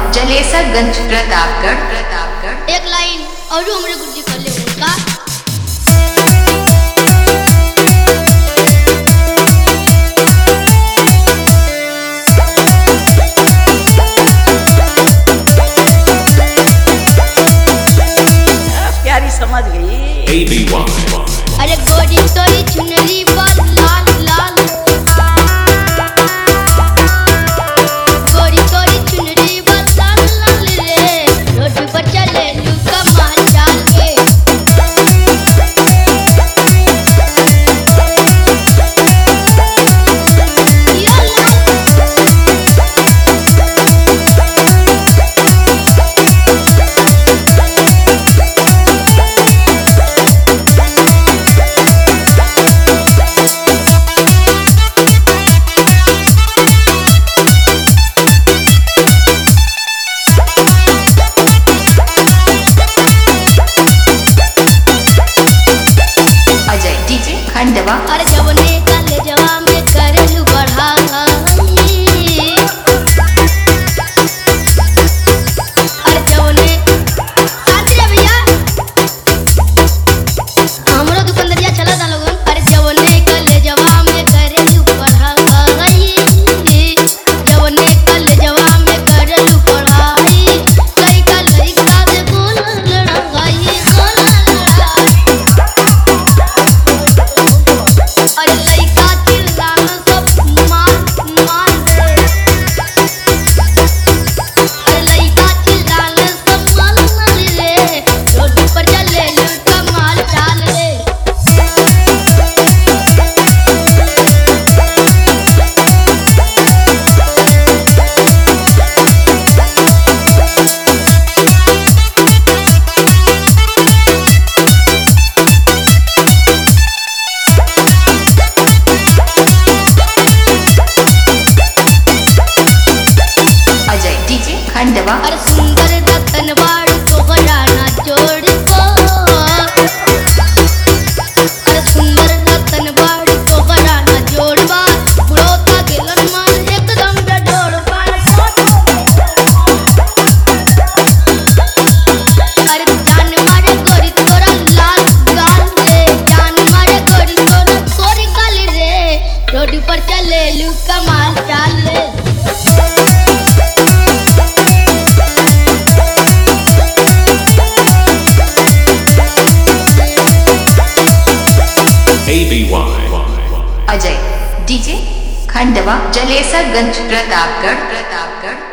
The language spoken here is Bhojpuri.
जलेसरगंज प्रतापगढ़। एक लाइन और हमरे गुरुजी कर ले उनका। प्यारी समझ गई। अरे गोरी तोरी चुनरी पर लाल लाल, गोरी तोरी चुनरी पर लाल लाल रे, रोड पर चले लू कमाल चाल के। खंडवा। अरे जवने काले जवा में करलू बढ़ा, अरे जवने शांति रे भैया, हमरो दुकानदारिया चला था लोगन। अरे जवने काले जवा में करलू बढ़ा, जवने काले जवा में करलू पढ़ाई, लइका लइका से बोल लड़ाई अरे लइका चिल्लाना सब मार मार दे, अरे लइका चिल्लाना सब मार मार रे, रोड पर चले लू कमाल चाल रे। खंडवा। अरे सुंदर रतनवाड़ तोहरा ना जोड़ को, अरे सुंदर रतनवाड़ तोहरा ना जोड़वा, बुढ़ोता गेलन मन एकदम डोड़वा। अरे जान मारे गोरी तोरा लाल गाल रे, जान मारे गोरी तोरा गोरी गाल रे, रोड पर चले लू कमाल चाल रे। अजय डीजे खंडवा जलेसरगंज प्रतापगढ़।